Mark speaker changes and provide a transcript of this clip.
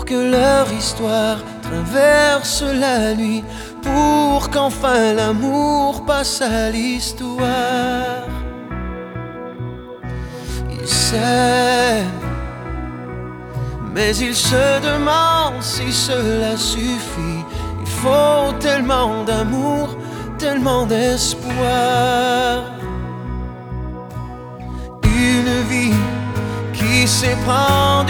Speaker 1: que leur histoire traverse la nuit, pour qu'enfin l'amour passe à l'histoire. Ils s'aiment, mais ils se demandent si cela suffit. Il faut tellement d'amour, tellement d'espoir. Une vie qui s'éprend